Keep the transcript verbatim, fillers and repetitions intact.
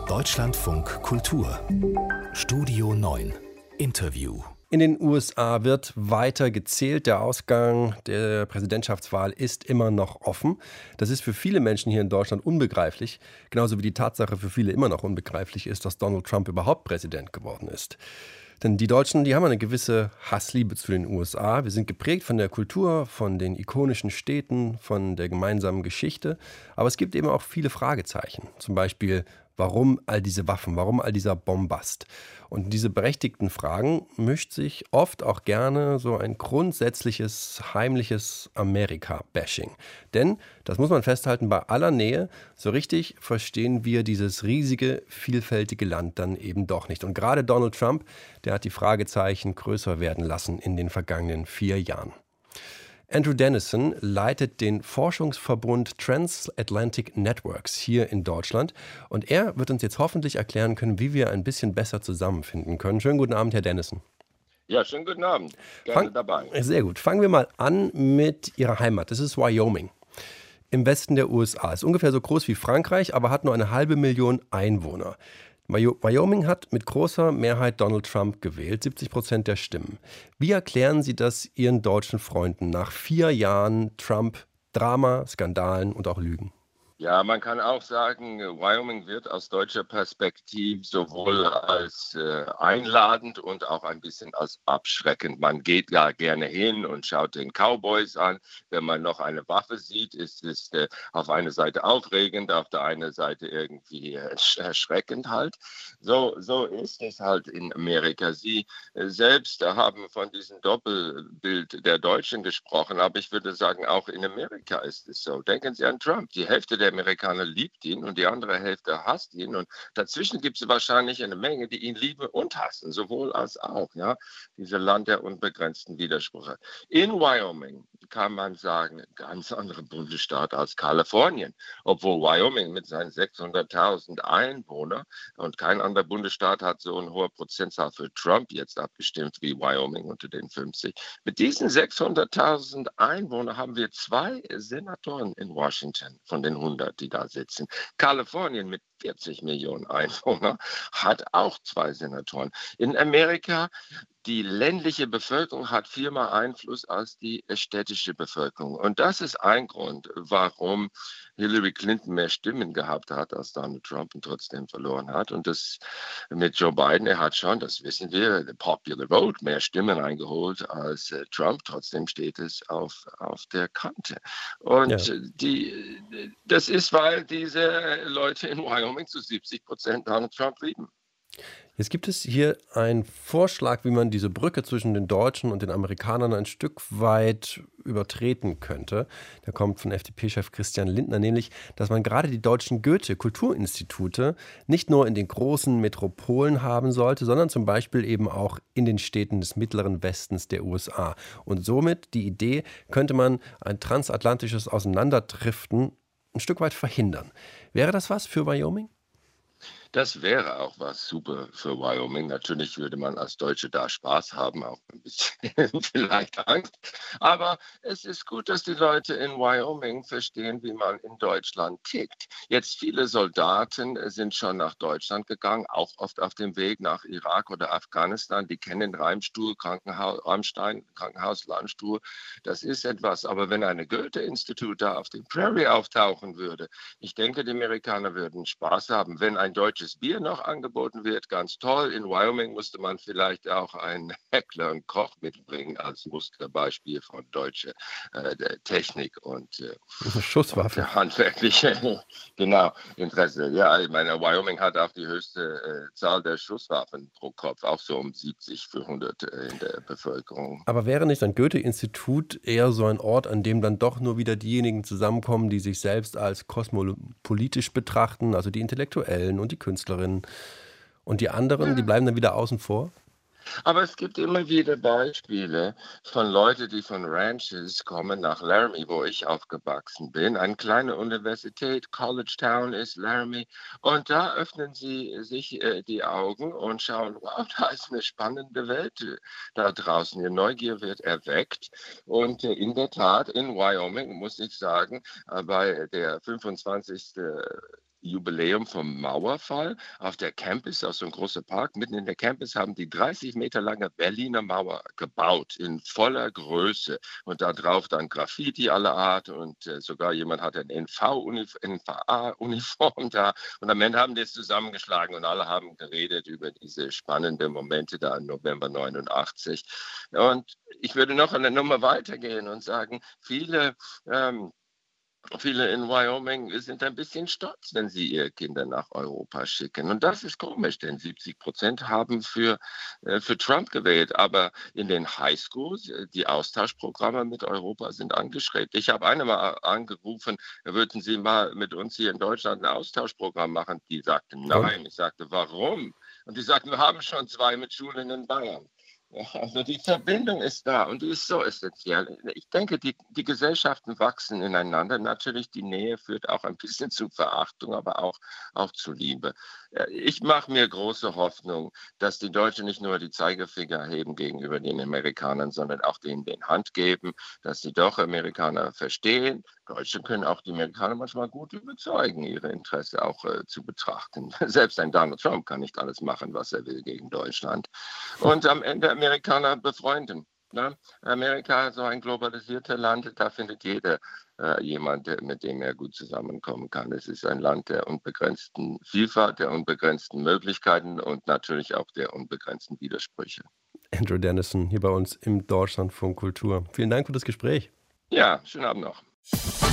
Deutschlandfunk Kultur Studio neun Interview. In den U S A wird weiter gezählt. Der Ausgang der Präsidentschaftswahl ist immer noch offen. Das ist für viele Menschen hier in Deutschland unbegreiflich. Genauso wie die Tatsache für viele immer noch unbegreiflich ist, dass Donald Trump überhaupt Präsident geworden ist. Denn die Deutschen, die haben eine gewisse Hassliebe zu den U S A. Wir sind geprägt von der Kultur, von den ikonischen Städten, von der gemeinsamen Geschichte. Aber es gibt eben auch viele Fragezeichen. Zum Beispiel, warum all diese Waffen, warum all dieser Bombast? Und in diese berechtigten Fragen mischt sich oft auch gerne so ein grundsätzliches, heimliches Amerika-Bashing. Denn, das muss man festhalten, bei aller Nähe, so richtig verstehen wir dieses riesige, vielfältige Land dann eben doch nicht. Und gerade Donald Trump, der hat die Fragezeichen größer werden lassen in den vergangenen vier Jahren. Andrew Dennison leitet den Forschungsverbund Transatlantic Networks hier in Deutschland. Und er wird uns jetzt hoffentlich erklären können, wie wir ein bisschen besser zusammenfinden können. Schönen guten Abend, Herr Dennison. Ja, schönen guten Abend. Gerne Fang, dabei. Sehr gut. Fangen wir mal an mit Ihrer Heimat. Das ist Wyoming im Westen der U S A. Ist ungefähr so groß wie Frankreich, aber hat nur eine halbe Million Einwohner. Wyoming hat mit großer Mehrheit Donald Trump gewählt, siebzig Prozent der Stimmen. Wie erklären Sie das Ihren deutschen Freunden nach vier Jahren Trump, Drama, Skandalen und auch Lügen? Ja, man kann auch sagen, Wyoming wird aus deutscher Perspektive sowohl als äh, einladend und auch ein bisschen als abschreckend. Man geht da gerne hin und schaut den Cowboys an. Wenn man noch eine Waffe sieht, ist es äh, auf einer Seite aufregend, auf der einen Seite irgendwie äh, erschreckend halt. So, so ist es halt in Amerika. Sie äh, selbst haben von diesem Doppelbild der Deutschen gesprochen, aber ich würde sagen, auch in Amerika ist es so. Denken Sie an Trump. Die Hälfte der Amerikaner liebt ihn und die andere Hälfte hasst ihn. Und dazwischen gibt es wahrscheinlich eine Menge, die ihn lieben und hassen, sowohl als auch. Ja, dieses Land der unbegrenzten Widersprüche. In Wyoming kann man sagen, ganz andere Bundesstaat als Kalifornien. Obwohl Wyoming mit seinen sechshunderttausend Einwohnern und kein anderer Bundesstaat hat so eine hohe Prozentzahl für Trump jetzt abgestimmt wie Wyoming unter den fünfzig. Mit diesen sechshunderttausend Einwohnern haben wir zwei Senatoren in Washington von den hundert, die da sitzen. Kalifornien mit vierzig Millionen Einwohnern hat auch zwei Senatoren. In Amerika, die ländliche Bevölkerung hat viermal Einfluss als die städtische Bevölkerung. Und das ist ein Grund, warum Hillary Clinton mehr Stimmen gehabt hat als Donald Trump und trotzdem verloren hat. Und das mit Joe Biden, er hat schon, das wissen wir, the popular vote, mehr Stimmen eingeholt als äh, Trump. Trotzdem steht es auf, auf der Kante. Und ja. die, das ist, weil diese Leute in Wyoming zu siebzig Prozent Donald Trump lieben. Jetzt gibt es hier einen Vorschlag, wie man diese Brücke zwischen den Deutschen und den Amerikanern ein Stück weit übertreten könnte. Der kommt von F D P-Chef Christian Lindner, nämlich, dass man gerade die deutschen Goethe-Kulturinstitute nicht nur in den großen Metropolen haben sollte, sondern zum Beispiel eben auch in den Städten des mittleren Westens der U S A. Und somit die Idee, könnte man ein transatlantisches Auseinanderdriften ein Stück weit verhindern. Wäre das was für Wyoming? Das wäre auch was super für Wyoming. Natürlich würde man als Deutsche da Spaß haben, auch ein bisschen vielleicht Angst. Aber es ist gut, dass die Leute in Wyoming verstehen, wie man in Deutschland tickt. Jetzt viele Soldaten sind schon nach Deutschland gegangen, auch oft auf dem Weg nach Irak oder Afghanistan. Die kennen Reimstuhl, Krankenhaus, Rammstein, Krankenhaus, Landstuhl. Das ist etwas. Aber wenn eine Goethe-Institut da auf dem Prairie auftauchen würde, ich denke, die Amerikaner würden Spaß haben. Wenn ein deutsches Bier noch angeboten wird, ganz toll. In Wyoming musste man vielleicht auch einen Heckler und Koch mitbringen als Musterbeispiel von deutscher äh, Technik und äh, Schusswaffe. Und handwerkliche genau, Interesse. Ja, ich meine, Wyoming hat auch die höchste äh, Zahl der Schusswaffen pro Kopf, auch so um siebzig für hundert äh, in der Bevölkerung. Aber wäre nicht ein Goethe-Institut eher so ein Ort, an dem dann doch nur wieder diejenigen zusammenkommen, die sich selbst als kosmopolitisch betrachten, also die Intellektuellen und die Künstlerinnen, und die anderen, ja. die bleiben dann wieder außen vor? Aber es gibt immer wieder Beispiele von Leuten, die von Ranches kommen nach Laramie, wo ich aufgewachsen bin. Eine kleine Universität, College Town ist Laramie. Und da öffnen sie sich äh, die Augen und schauen, wow, da ist eine spannende Welt da draußen. Ihr Neugier wird erweckt. Und äh, in der Tat, in Wyoming, muss ich sagen, äh, bei der fünfundzwanzigsten Jubiläum vom Mauerfall. Auf der Campus, aus so einem großen Park, mitten in der Campus, haben die dreißig Meter lange Berliner Mauer gebaut, in voller Größe. Und da drauf dann Graffiti aller Art und äh, sogar jemand hat eine N V A-Uniform da. Und am Ende haben die es zusammengeschlagen und alle haben geredet über diese spannenden Momente da im November neunundachtzig. Und ich würde noch eine Nummer weitergehen und sagen, viele ähm, Viele in Wyoming sind ein bisschen stolz, wenn sie ihre Kinder nach Europa schicken. Und das ist komisch, denn siebzig Prozent haben für, äh, für Trump gewählt. Aber in den Highschools, äh, die Austauschprogramme mit Europa sind angeschrägt. Ich habe eine mal angerufen, würden Sie mal mit uns hier in Deutschland ein Austauschprogramm machen? Die sagte nein. Und? Ich sagte, warum? Und die sagten, wir haben schon zwei mit Schulen in Bayern. Ja, also die Verbindung ist da und die ist so essentiell. Ich denke, die, die Gesellschaften wachsen ineinander. Natürlich, die Nähe führt auch ein bisschen zu Verachtung, aber auch, auch zu Liebe. Ich mache mir große Hoffnung, dass die Deutschen nicht nur die Zeigefinger heben gegenüber den Amerikanern, sondern auch denen die Hand geben, dass sie doch Amerikaner verstehen. Deutsche können auch die Amerikaner manchmal gut überzeugen, ihre Interessen auch äh, zu betrachten. Selbst ein Donald Trump kann nicht alles machen, was er will gegen Deutschland. Und am Ende Amerikaner befreunden. Ne? Amerika, so ein globalisiertes Land, da findet jeder äh, jemand, mit dem er gut zusammenkommen kann. Es ist ein Land der unbegrenzten Vielfalt, der unbegrenzten Möglichkeiten und natürlich auch der unbegrenzten Widersprüche. Andrew Dennison hier bei uns im Deutschlandfunk Kultur. Vielen Dank für das Gespräch. Ja, schönen Abend noch.